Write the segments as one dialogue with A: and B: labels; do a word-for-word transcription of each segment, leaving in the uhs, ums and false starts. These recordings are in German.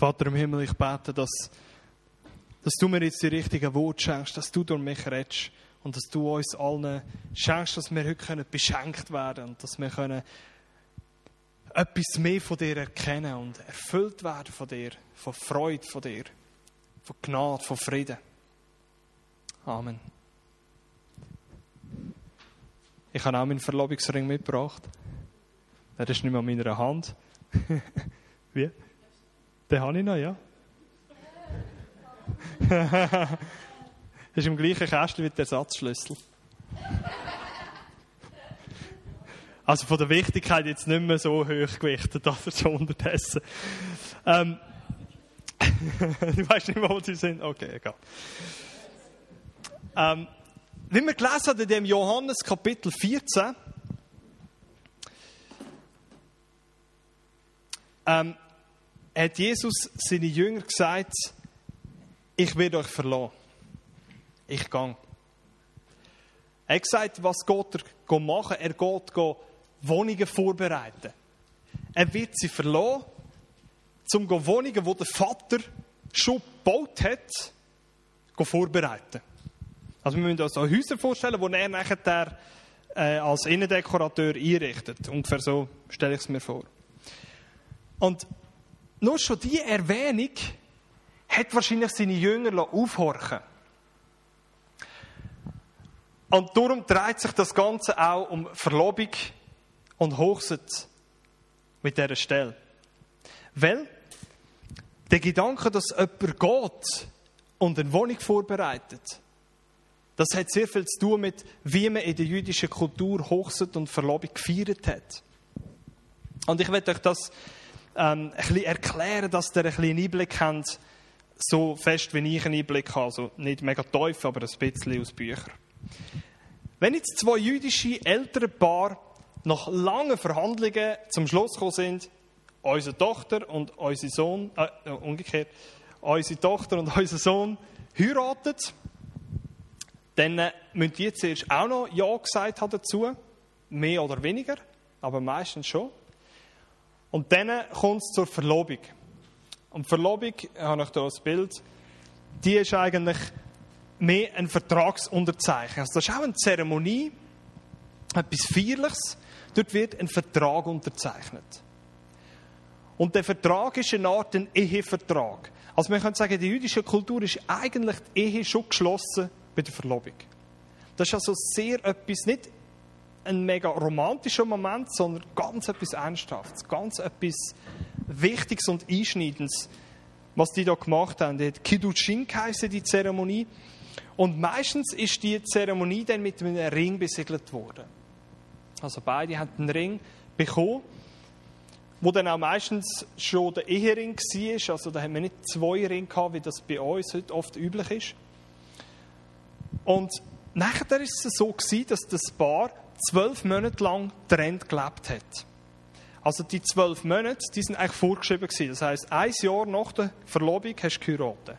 A: Vater im Himmel, ich bete, dass, dass du mir jetzt die richtigen Worte schenkst, dass du durch mich redest und dass du uns allen schenkst, dass wir heute beschenkt werden können und dass wir können etwas mehr von dir erkennen und erfüllt werden von dir, von Freude von dir, von Gnade, von Frieden. Amen. Ich habe auch meinen Verlobungsring mitgebracht. Der ist nicht mehr an meiner Hand. Wie? Den habe ich noch, ja. Das ist im gleichen Kästchen wie der Ersatzschlüssel. Also von der Wichtigkeit jetzt nicht mehr so hoch gewichtet, dass er schon unterdessen. Ähm, du weißt nicht mehr, wo sie sind? Okay, egal. Ähm, wie wir gelesen haben in dem Johannes Kapitel vierzehn, ähm, hat Jesus seinen Jüngern gesagt, ich werde euch verlassen. Ich gehe. Er hat gesagt, was geht er machen? Er geht Wohnungen vorbereiten. Er wird sie verlassen, um Wohnungen, die der Vater schon gebaut hat, vorbereiten. Also wir müssen uns auch Häuser vorstellen, die er nachher äh, als Innendekorateur einrichtet. Ungefähr so stelle ich es mir vor. Und nur schon diese Erwähnung hat wahrscheinlich seine Jünger aufhorchen. Und darum dreht sich das Ganze auch um Verlobung und Hochzeit mit dieser Stelle. Weil der Gedanke, dass jemand geht und eine Wohnung vorbereitet, das hat sehr viel zu tun mit, wie man in der jüdischen Kultur Hochzeit und Verlobung gefeiert hat. Und ich werde euch das ähm, ein bisschen erklären, dass ihr ein bisschen einen Einblick habt, so fest wie ich einen Einblick habe. Also nicht mega tief, aber ein bisschen aus Büchern. Wenn jetzt zwei jüdische ältere Paare nach langen Verhandlungen zum Schluss gekommen sind, unsere Tochter und unser Sohn, äh, umgekehrt, unsere Tochter und unser Sohn heiraten, dann äh, müssen die zuerst auch noch Ja gesagt haben dazu, mehr oder weniger, aber meistens schon. Und dann kommt es zur Verlobung. Und die Verlobung, ich habe euch hier ein Bild, die ist eigentlich mehr ein Vertragsunterzeichnung. Also das ist auch eine Zeremonie, etwas Feierliches. Dort wird ein Vertrag unterzeichnet. Und der Vertrag ist eine Art ein Ehevertrag. Also man könnte sagen, in der jüdischen Kultur ist eigentlich die Ehe schon geschlossen bei der Verlobung. Das ist also sehr etwas, nicht ein mega romantischer Moment, sondern ganz etwas Ernsthaftes, ganz etwas Wichtiges und Einschneidendes, was die da gemacht haben. Die hat Kiddushin geheissen, die Zeremonie. Und meistens ist die Zeremonie dann mit einem Ring besiegelt worden. Also beide haben einen Ring bekommen, wo dann auch meistens schon der Ehering war. Also da haben wir nicht zwei Ringe gehabt, wie das bei uns heute oft üblich ist. Und nachher war es so, dass das Paar zwölf Monate lang getrennt gelebt hat. Also die zwölf Monate, die sind eigentlich vorgeschrieben gewesen. Das heisst, ein Jahr nach der Verlobung hast du geheiratet.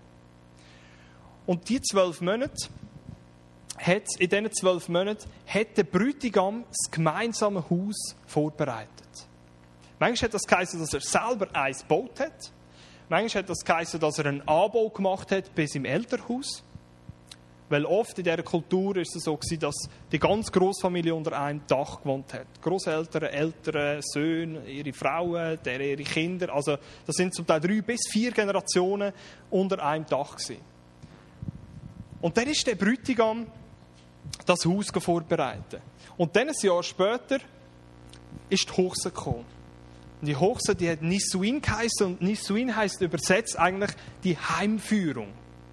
A: Und die zwölf Monate, hat, in diesen zwölf Monaten, hat der Bräutigam das gemeinsame Haus vorbereitet. Manchmal hat das geheißen, dass er selber eins gebaut hat. Manchmal hat das geheißen, dass er einen Anbau gemacht hat bei seinem Elternhaus. Weil oft in dieser Kultur war es so gewesen, dass die ganze Großfamilie unter einem Dach gewohnt hat. Großeltern, Eltern, Söhne, ihre Frauen, ihre Kinder. Also das sind zum Teil drei bis vier Generationen unter einem Dach gewesen. Und dann ist der Bräutigam das Haus vorbereitet. Und dann ein Jahr später ist die Hochzeit gekommen. Und die Hochzeit, die hat Nisuin geheißen. Und Nisuin heisst übersetzt eigentlich die Heimführung.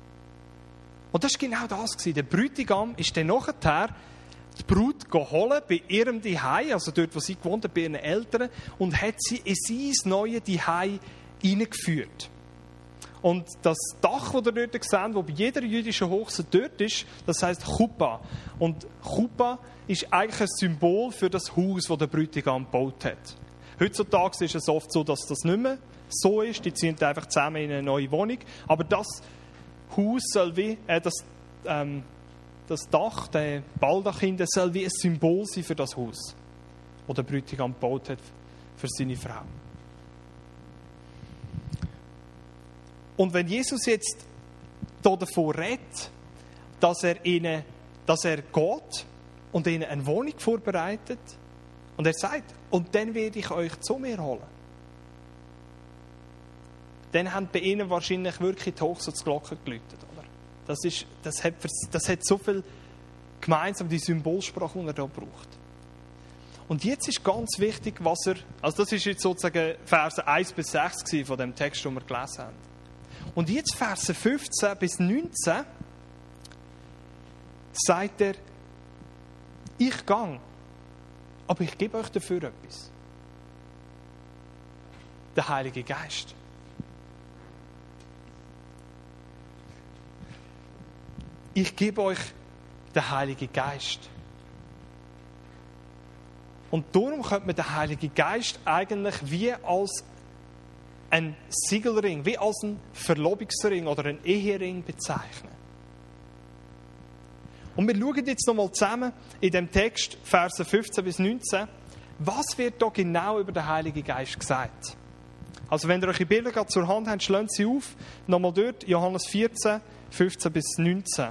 A: Und das war genau das. Der Bräutigam ist dann nachher die Brut holen bei ihrem Zuhause, also dort, wo sie gewohnt hat, bei ihren Eltern, und hat sie in sein neues Zuhause hineingeführt. Und das Dach, das ihr dort seht, das bei jeder jüdischen Hochzeit dort ist, das heisst Chuppah. Und Chuppah ist eigentlich ein Symbol für das Haus, das der Bräutigam gebaut hat. Heutzutage ist es oft so, dass das nicht mehr so ist. Die ziehen einfach zusammen in eine neue Wohnung. Aber das Haus soll wie, äh, das, ähm, das Dach, der Baldach hinten, soll wie ein Symbol sein für das Haus, das der Bräutigam gebaut hat für seine Frau. Und wenn Jesus jetzt hier davon redet, dass er, ihnen, dass er geht und ihnen eine Wohnung vorbereitet und er sagt, und dann werde ich euch zu mir holen. Dann haben bei ihnen wahrscheinlich wirklich die Hochzeitsglocken geläutet, oder? Das, ist, das, hat, das hat so viel gemeinsam, die Symbolsprache, die er hier braucht. Und jetzt ist ganz wichtig, was er, also das ist jetzt sozusagen Verse eins bis sechs von dem Text, den wir gelesen haben. Und jetzt Verse fünfzehn bis neunzehn sagt er, ich gehe, aber ich gebe euch dafür etwas. Der Heilige Geist. Ich gebe euch den Heiligen Geist. Und darum könnte man den Heiligen Geist eigentlich wie als ein Siegelring, wie als ein Verlobungsring oder ein Ehering bezeichnen. Und wir schauen jetzt nochmal zusammen in dem Text, Verse fünfzehn bis neunzehn, was wird da genau über den Heiligen Geist gesagt. Also wenn ihr eure Bilder gerade zur Hand habt, schlagt sie auf. Nochmal dort, Johannes vierzehn, fünfzehn bis neunzehn.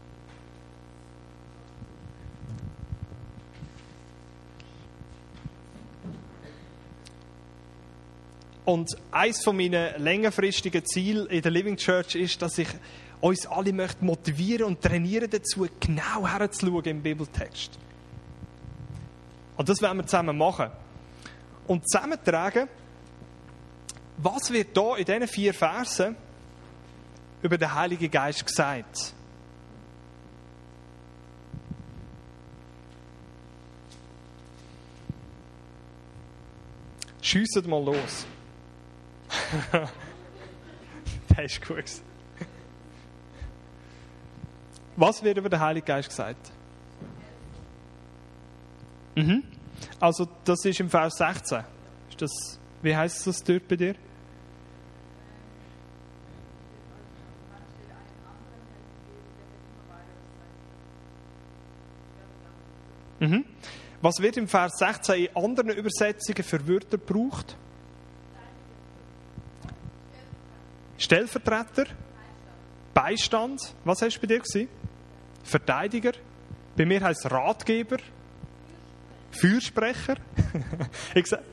A: Und eines von meinen längerfristigen Zielen in der Living Church ist, dass ich uns alle möchte motivieren und trainieren dazu, genau herzuschauen im Bibeltext. Und das werden wir zusammen machen. Und zusammentragen, was wird hier in diesen vier Versen über den Heiligen Geist gesagt? Schiesset mal los. Das ist gut. Was wird über den Heiligen Geist gesagt? Mhm. Also das ist im Vers sechzehn. Ist das, wie heisst das dort bei dir? Mhm. Was wird im Vers sechzehn in anderen Übersetzungen für Wörter gebraucht? Stellvertreter, Beistand, was hast du bei dir gewesen? Verteidiger, bei mir heisst es Ratgeber, Fürsprecher. Ich sag...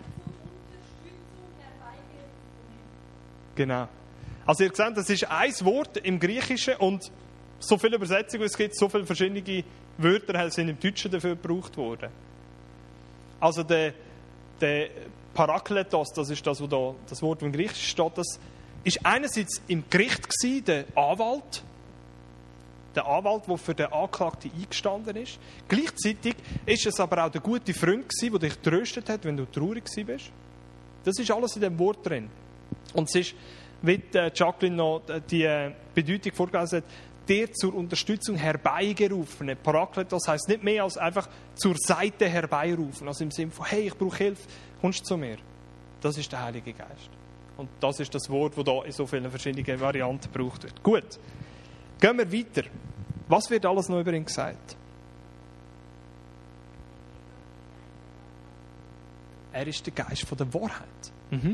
A: Genau. Also ihr seht, das ist ein Wort im Griechischen und so viele Übersetzungen es gibt, so viele verschiedene Wörter sind im Deutschen dafür gebraucht worden. Also der, der Parakletos, das ist das, wo da, das Wort, das im Griechischen steht, das ist einerseits im Gericht gewesen, der Anwalt, der Anwalt, der für den Anklagten eingestanden ist. Gleichzeitig ist es aber auch der gute Freund gewesen, der dich tröstet hat, wenn du traurig bist. Das ist alles in dem Wort drin. Und es ist, wie Jacqueline noch die Bedeutung vorgelesen hat, der zur Unterstützung herbeigerufene. Parakletos heisst nicht mehr als einfach zur Seite herbeirufen. Also im Sinne von, hey, ich brauche Hilfe, kommst du zu mir. Das ist der Heilige Geist. Und das ist das Wort, das hier in so vielen verschiedenen Varianten gebraucht wird. Gut, gehen wir weiter. Was wird alles noch über ihn gesagt? Er ist der Geist von der Wahrheit. Mhm.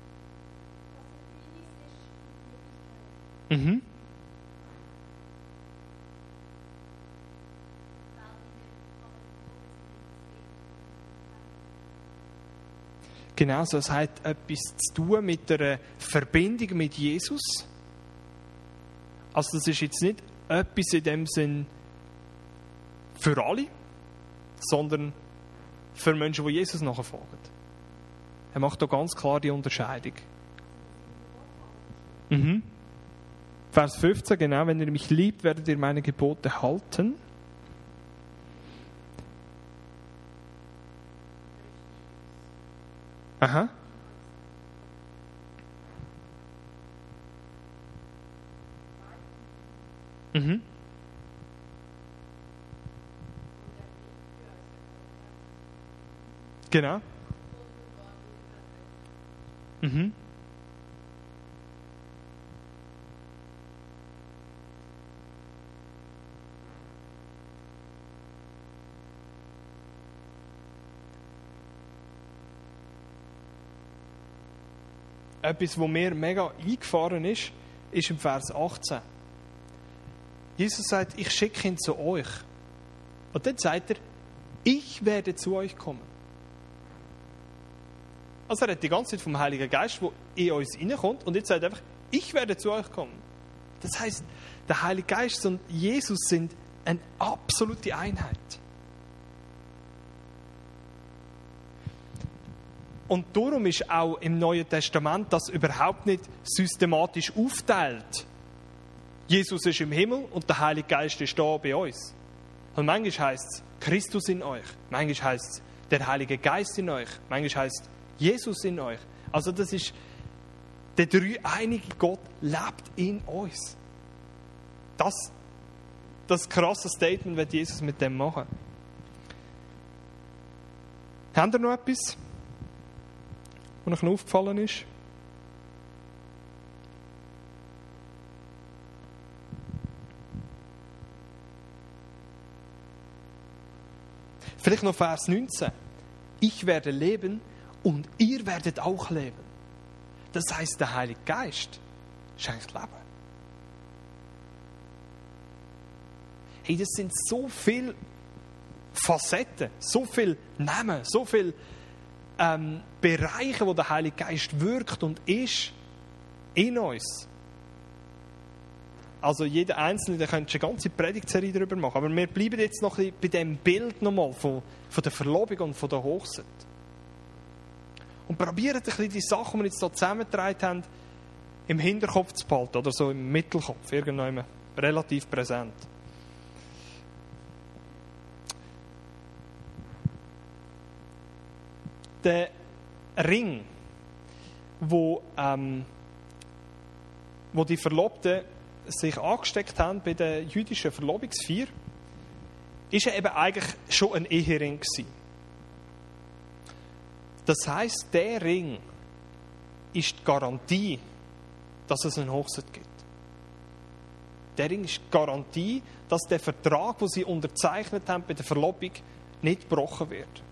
A: Mhm. Genau, so, es hat etwas zu tun mit einer Verbindung mit Jesus. Also das ist jetzt nicht etwas in dem Sinn für alle, sondern für Menschen, die Jesus nachfolgen. Er macht da ganz klar die Unterscheidung. Mhm. Vers fünfzehn, genau, wenn ihr mich liebt, werdet ihr meine Gebote halten. Aha. Mhm. Genau. Mhm. etwas, was mir mega eingefahren ist, ist im Vers achtzehn. Jesus sagt, ich schicke ihn zu euch. Und dann sagt er, ich werde zu euch kommen. Also er hat die ganze Zeit vom Heiligen Geist, der in uns reinkommt, und jetzt sagt er einfach, ich werde zu euch kommen. Das heisst, der Heilige Geist und Jesus sind eine absolute Einheit. Und darum ist auch im Neuen Testament das überhaupt nicht systematisch aufteilt. Jesus ist im Himmel und der Heilige Geist ist da bei uns. Und manchmal heisst es Christus in euch, manchmal heisst es der Heilige Geist in euch, manchmal heisst es Jesus in euch. Also das ist, der dreieinige Gott lebt in uns. Das, das krasse Statement wird Jesus mit dem machen. Habt ihr noch etwas, was euch noch aufgefallen ist? Vielleicht noch Vers neunzehn. Ich werde leben und ihr werdet auch leben. Das heisst, der Heilige Geist schenkt Leben. Hey, das sind so viele Facetten, so viele Namen, so viele ähm, Bereiche, wo der Heilige Geist wirkt und ist in uns. Also jeder Einzelne, der könnte eine ganze Predigtserie darüber machen. Aber wir bleiben jetzt noch ein bisschen bei dem Bild nochmal von, von der Verlobung und von der Hochzeit. Und probiert ein bisschen die Sachen, die wir jetzt hier zusammengetragen haben, im Hinterkopf zu behalten oder so im Mittelkopf, irgendwann relativ präsent. Der Ring, wo, ähm, wo die Verlobten sich angesteckt haben bei der jüdischen Verlobungsfeier, ist ja eben eigentlich schon ein Ehering gewesen. Das heisst, der Ring ist die Garantie, dass es eine Hochzeit gibt. Der Ring ist die Garantie, dass der Vertrag, den sie unterzeichnet haben bei der Verlobung, nicht gebrochen wird.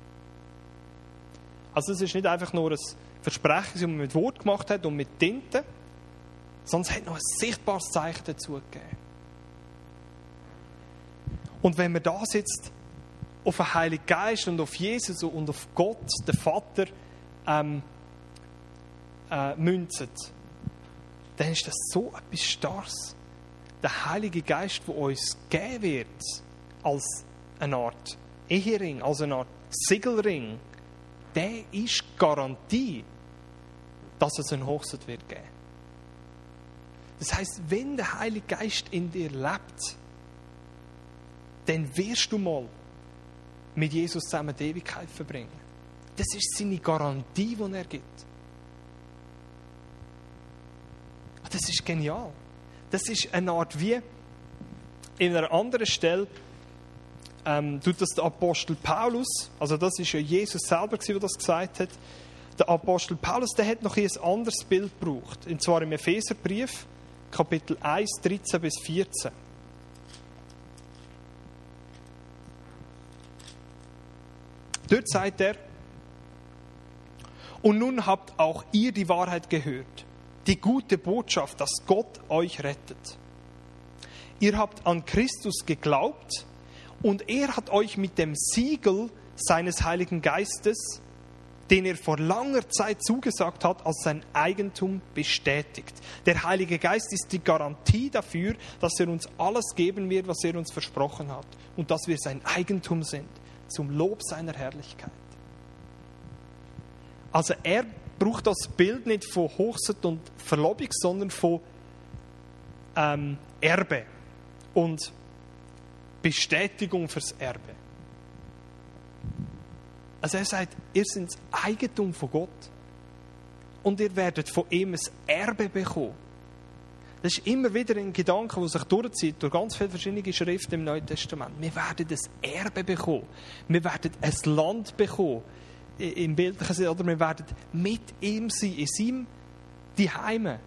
A: Also es ist nicht einfach nur ein Versprechen, das man mit Wort gemacht hat und mit Tinte, sondern es hat noch ein sichtbares Zeichen dazu gegeben. Und wenn wir das jetzt auf den Heiligen Geist und auf Jesus und auf Gott, den Vater, ähm, äh, münzen, dann ist das so etwas Starres. Der Heilige Geist, der uns gegeben wird, als eine Art Ehering, als eine Art Siegelring, der ist Garantie, dass es eine Hochzeit wird geben. Das heisst, wenn der Heilige Geist in dir lebt, dann wirst du mal mit Jesus zusammen die Ewigkeit verbringen. Das ist seine Garantie, die er gibt. Das ist genial. Das ist eine Art wie in einer anderen Stelle ähm, tut das der Apostel Paulus, also das ist ja Jesus selber, der das gesagt hat. Der Apostel Paulus, der hat noch ein anderes Bild gebraucht. Und zwar im Epheserbrief, Kapitel eins, dreizehn bis vierzehn. Dort sagt er, und nun habt auch ihr die Wahrheit gehört, die gute Botschaft, dass Gott euch rettet. Ihr habt an Christus geglaubt und er hat euch mit dem Siegel seines Heiligen Geistes, den er vor langer Zeit zugesagt hat, als sein Eigentum bestätigt. Der Heilige Geist ist die Garantie dafür, dass er uns alles geben wird, was er uns versprochen hat und dass wir sein Eigentum sind, zum Lob seiner Herrlichkeit. Also er braucht das Bild nicht von Hochzeit und Verlobung, sondern von ähm, Erbe und Bestätigung fürs Erbe. Also er sagt, ihr seid das Eigentum von Gott und ihr werdet von ihm ein Erbe bekommen. Das ist immer wieder ein Gedanke, der sich durchzieht durch ganz viele verschiedene Schriften im Neuen Testament. Wir werden ein Erbe bekommen. Wir werden ein Land bekommen. Im bildlichen Sinne, oder wir werden mit ihm sein, in seinem Zuhause.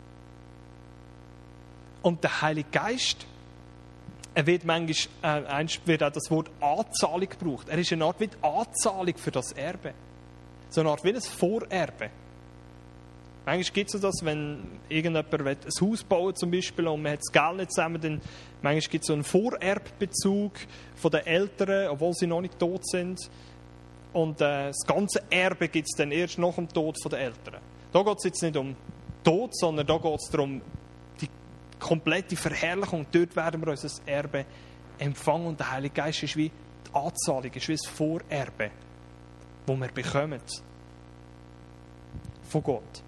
A: Und der Heilige Geist, er wird manchmal, äh, wird auch das Wort Anzahlung gebraucht. Er ist eine Art wie die Anzahlung für das Erbe. So eine Art wie ein Vorerbe. Manchmal gibt es das, wenn irgendjemand ein Haus bauen zum Beispiel und man hat das Geld nicht zusammen, dann manchmal gibt es so einen Vorerbezug von den Eltern, obwohl sie noch nicht tot sind. Und äh, das ganze Erbe gibt es dann erst nach dem Tod der Eltern. Da geht es jetzt nicht um Tod, sondern da geht es darum, die komplette Verherrlichung. Dort werden wir unser Erbe empfangen. Und der Heilige Geist ist wie die Anzahlung, ist wie das Vorerbe, das wir bekommen von Gott.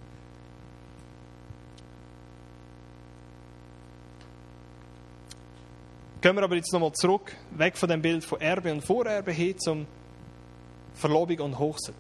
A: Gehen wir aber jetzt nochmal zurück, weg von dem Bild von Erbe und Vorerbe hin zum Verlobung und Hochzeit.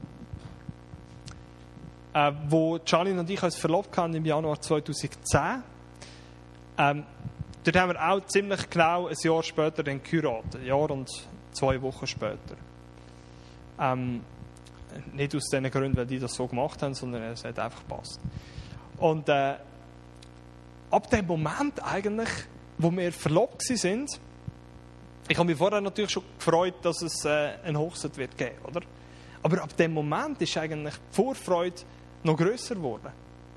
A: Äh, wo Charlie und ich uns verlobt haben im Januar zweitausendzehn, ähm, dort haben wir auch ziemlich genau ein Jahr später dann geheiratet. Ein Jahr und zwei Wochen später. Ähm, nicht aus den Gründen, weil die das so gemacht haben, sondern es hat einfach gepasst. Und äh, ab dem Moment eigentlich, wo wir verlobt waren, ich habe mich vorher natürlich schon gefreut, dass es äh, eine Hochzeit wird geben, oder? Aber ab dem Moment ist eigentlich die Vorfreude noch grösser geworden.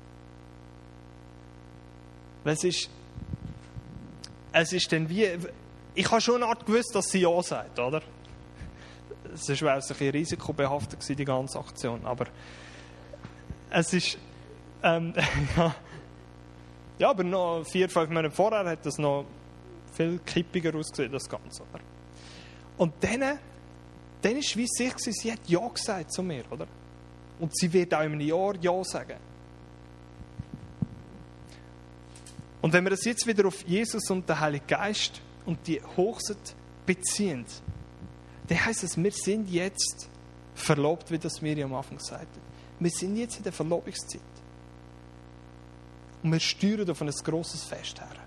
A: Weil es ist, es ist dann wie, ich habe schon eine Art gewusst, dass sie ja sagt, oder? Es wäre ein bisschen risikobehaftet gewesen, die ganze Aktion, aber es ist, ähm, ja, ja, aber noch vier, fünf Monate vorher hat es noch viel kippiger ausgesehen, das Ganze. Oder? Und dann, dann war es wie sich, sie hat Ja gesagt zu mir, oder? Und sie wird auch in einem Jahr Ja sagen. Und wenn wir das jetzt wieder auf Jesus und den Heiligen Geist und die Hochzeit beziehen, dann heisst es, wir sind jetzt verlobt, wie das Miriam am Anfang gesagt hat. Wir sind jetzt in der Verlobungszeit. Und wir steuern auf ein grosses Fest her.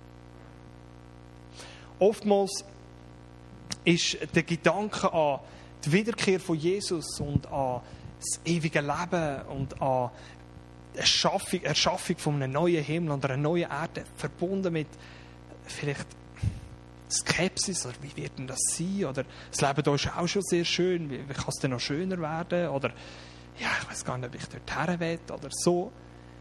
A: Oftmals ist der Gedanke an die Wiederkehr von Jesus und an das ewige Leben und an die Erschaffung, Erschaffung von einem neuen Himmel und einer neuen Erde verbunden mit vielleicht Skepsis, oder wie wird denn das sein? Oder das Leben hier ist auch schon sehr schön, wie, wie kann es denn noch schöner werden? Oder ja, ich weiß gar nicht, ob ich dort her will oder so.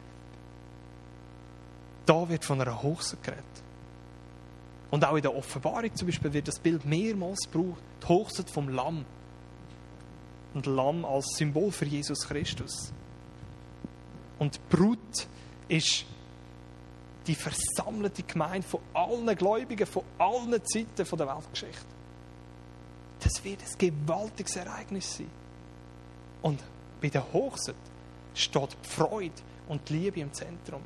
A: Da wird von einer Hochzeit geredet. Und auch in der Offenbarung zum Beispiel wird das Bild mehrmals gebraucht. Die Hochzeit vom Lamm. Und Lamm als Symbol für Jesus Christus. Und die Brut ist die versammelte Gemeinde von allen Gläubigen, von allen Zeiten der Weltgeschichte. Das wird ein gewaltiges Ereignis sein. Und bei der Hochzeit steht die Freude und die Liebe im Zentrum.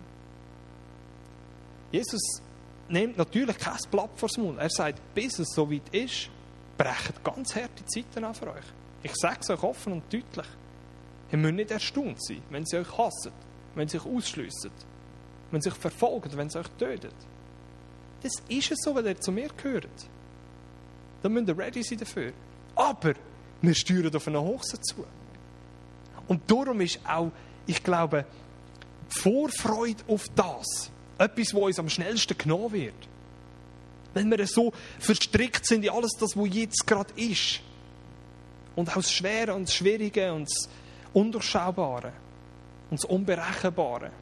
A: Jesus nimmt natürlich kein Blatt vors Mund. Er sagt, bis es so weit ist, brechen ganz harte Zeiten an für euch. Ich sage es euch offen und deutlich. Ihr müsst nicht erstaunt sein, wenn sie euch hassen, wenn sie euch ausschliessen, wenn sie euch verfolgen, wenn sie euch töten. Das ist es so, weil ihr zu mir gehört. Dann müsst ihr ready sein dafür. Aber wir steuern auf eine Hochzeit zu. Und darum ist auch, ich glaube, die Vorfreude auf das etwas, was uns am schnellsten genommen wird. Wenn wir so verstrickt sind in alles das, was jetzt gerade ist. Und auch das Schwere und das Schwierige und das Undurchschaubare und das Unberechenbare.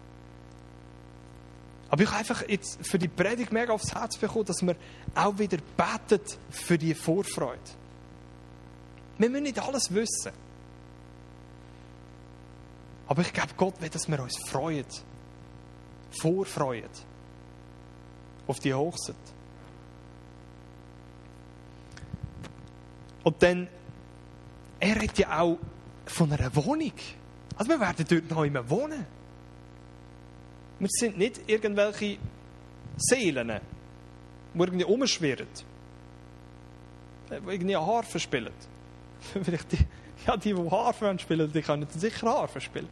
A: Aber ich habe einfach jetzt für die Predigt mega aufs Herz bekommen, dass wir auch wieder beten für die Vorfreude. Wir müssen nicht alles wissen. Aber ich glaube, Gott will, dass wir uns freuen. Vorfreuen. Auf die Hochzeit. Und dann, er redet ja auch von einer Wohnung. Also wir werden dort noch immer wohnen. Wir sind nicht irgendwelche Seelen, die irgendwie rumschwirren. Die irgendwie eine Harfe spielen. Vielleicht die, ja, die, die Harfe spielen, die können sicher Harfe spielen.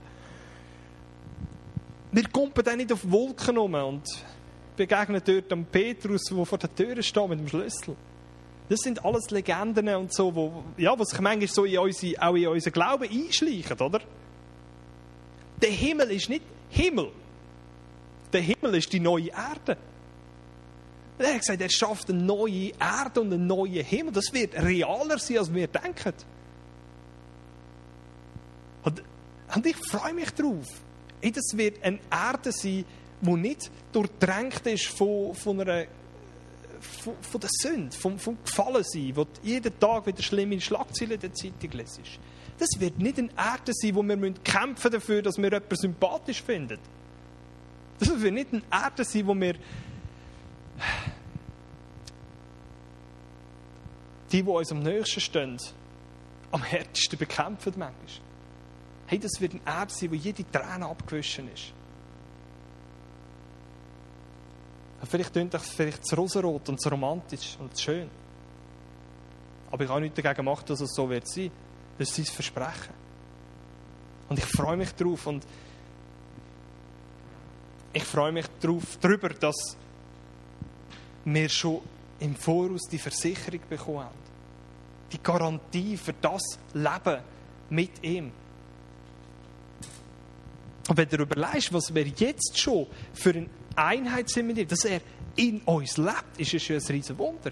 A: Wir kommen dann nicht auf Wolken rum und begegnen dort dem Petrus, der vor der Tür steht mit dem Schlüssel. Das sind alles Legenden und so, wo, ja, was sich manchmal so in unsere, auch in unseren Glauben einschleichen, oder? Der Himmel ist nicht Himmel. Der Himmel ist die neue Erde. Er hat gesagt, er schafft eine neue Erde und einen neuen Himmel. Das wird realer sein, als wir denken. Und, und ich freue mich drauf. Hey, das wird eine Erde sein, die nicht durchdrängt ist von, von einer von, von der Sünde, vom, vom Gefallensein, wo du jeden Tag wieder schlimme Schlagzeilen in der Zeitung lesest. Das wird nicht eine Erde sein, wo wir kämpfen dafür, dass wir jemanden sympathisch finden. Das wird nicht eine Erde sein, wo wir die, die uns am nächsten stehen, am härtesten bekämpfen manchmal. Hey, das wird eine Erde sein, wo jede Träne abgewaschen ist. Vielleicht klingt das vielleicht zu rosarot und zu romantisch und zu schön. Aber ich habe nichts dagegen gemacht, dass es so wird sein. Das ist sein Versprechen. Und ich freue mich darauf. Und ich freue mich darauf, darüber, dass wir schon im Voraus die Versicherung bekommen haben. Die Garantie für das Leben mit ihm. Und wenn du überlegst, was wir jetzt schon für eine Einheit sind mit ihm, dass er in uns lebt, ist es schon ein riesen Wunder.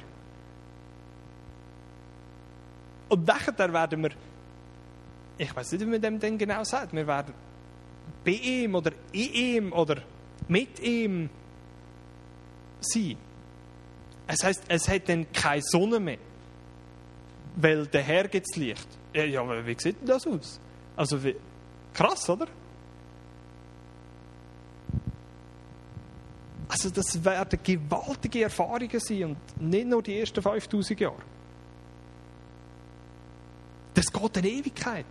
A: Und nachher werden wir, ich weiß nicht, wie man dem denn genau sagt, wir werden bei ihm oder in ihm oder mit ihm sein. Es heisst, es hat dann keine Sonne mehr, weil daher gibt es Licht. Ja, aber wie sieht denn das aus? Also wie, krass, oder? Also das werden gewaltige Erfahrungen sein und nicht nur die ersten fünftausend Jahre. Das geht in Ewigkeit.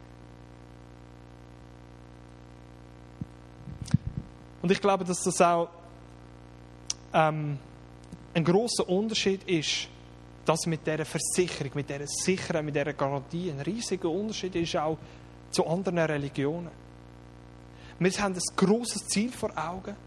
A: Und ich glaube, dass das auch ähm, ein grosser Unterschied ist, dass mit dieser Versicherung, mit dieser Sicherheit, mit dieser Garantie ein riesiger Unterschied ist auch zu anderen Religionen. Wir haben ein grosses Ziel vor Augen.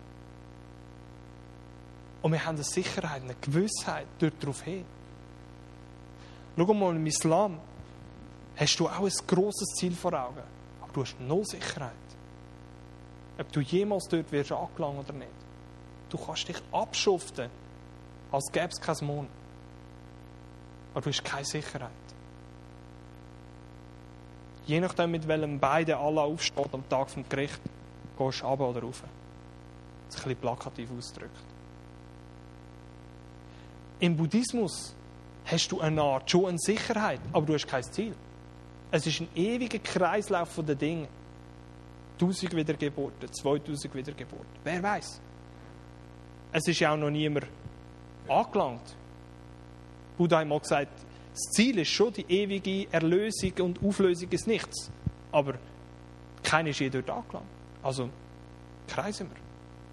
A: Und wir haben eine Sicherheit, eine Gewissheit darauf hin. Schau mal, im Islam hast du auch ein grosses Ziel vor Augen. Aber du hast null Sicherheit. Ob du jemals dort wirst angelangt oder nicht. Du kannst dich abschuften, als gäbe es keinen Mond. Aber du hast keine Sicherheit. Je nachdem, mit welchem beide Allah aufsteht am Tag des Gerichts, gehst du runter oder rauf. Das ist ein bisschen plakativ ausgedrückt. Im Buddhismus hast du eine Art schon eine Sicherheit, aber du hast kein Ziel. Es ist ein ewiger Kreislauf der Dinge. Tausend Wiedergeburten, zweitausend Wiedergeburten. Wer weiß? Es ist ja auch noch niemand angelangt. Buddha hat mal gesagt, das Ziel ist schon die ewige Erlösung und Auflösung des Nichts. Aber keiner ist je dort angelangt. Also kreisen wir.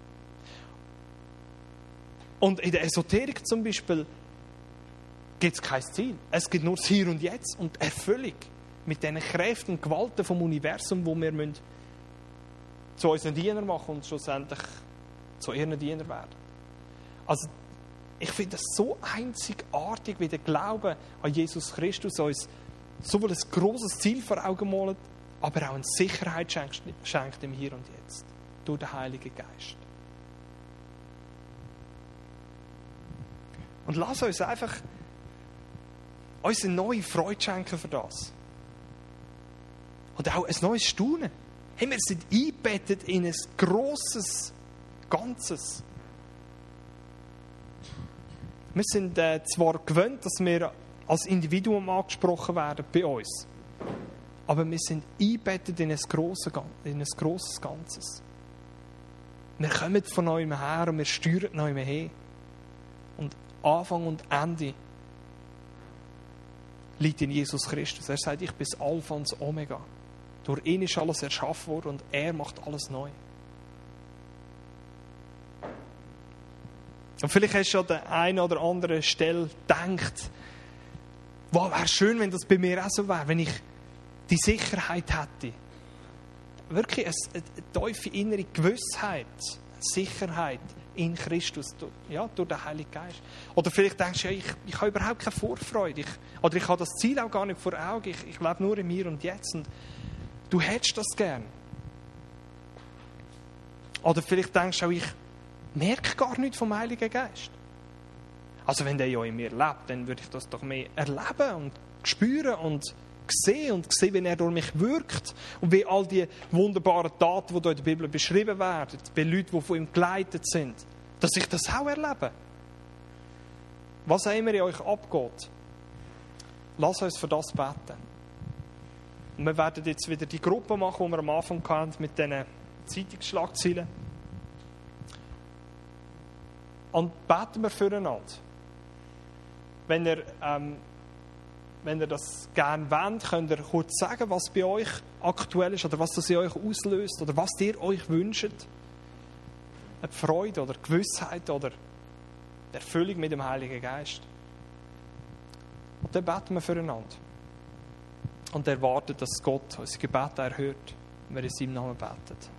A: Und in der Esoterik zum Beispiel gibt es kein Ziel. Es gibt nur das Hier und Jetzt und Erfüllung mit diesen Kräften und Gewalten vom Universum, wo wir müssen zu unseren Dienern machen und schlussendlich zu ihren Dienern werden. Also ich finde das so einzigartig, wie der Glaube an Jesus Christus uns sowohl ein grosses Ziel vor Augen malt, aber auch eine Sicherheit schenkt, schenkt im Hier und Jetzt durch den Heiligen Geist. Und lass uns einfach uns eine neue Freude schenken für das. Und auch ein neues Staunen. Hey, wir sind eingebettet in ein grosses Ganzes. Wir sind äh, zwar gewöhnt, dass wir als Individuum angesprochen werden bei uns, aber wir sind eingebettet in ein grosses, in ein grosses Ganzes. Wir kommen von neuem her und wir steuern neuem her. Und Anfang und Ende liegt in Jesus Christus. Er sagt, ich bin das Alpha und das Omega. Durch ihn ist alles erschaffen worden und er macht alles neu. Und vielleicht hast du an der einen oder anderen Stelle gedacht, wow, wäre schön, wenn das bei mir auch so wäre, wenn ich die Sicherheit hätte. Wirklich eine, eine tiefe innere Gewissheit, Sicherheit in Christus, ja, durch den Heiligen Geist. Oder vielleicht denkst du, ja, ich, ich habe überhaupt keine Vorfreude. Ich, oder ich habe das Ziel auch gar nicht vor Augen. Ich, ich lebe nur im Hier und Jetzt. Und du hättest das gern. Oder vielleicht denkst du auch, ich merke gar nichts vom Heiligen Geist. Also wenn der ja in mir lebt, dann würde ich das doch mehr erleben und spüren und sehe und sehe, wie er durch mich wirkt und wie all die wunderbaren Taten, die hier in der Bibel beschrieben werden, bei Leuten, die von ihm geleitet sind, dass ich das auch erlebe. Was auch immer in euch abgeht, lasst uns für das beten. Und wir werden jetzt wieder die Gruppe machen, die wir am Anfang hatten, mit diesen Zeitungsschlagzeilen. Und beten wir füreinander. Wenn ihr, ähm, wenn ihr das gerne wollt, könnt ihr kurz sagen, was bei euch aktuell ist oder was das in euch auslöst oder was ihr euch wünscht. Eine Freude oder Gewissheit oder die Erfüllung mit dem Heiligen Geist. Und dann beten wir füreinander. Und erwartet, dass Gott unsere Gebete erhört, wenn wir in seinem Namen beten.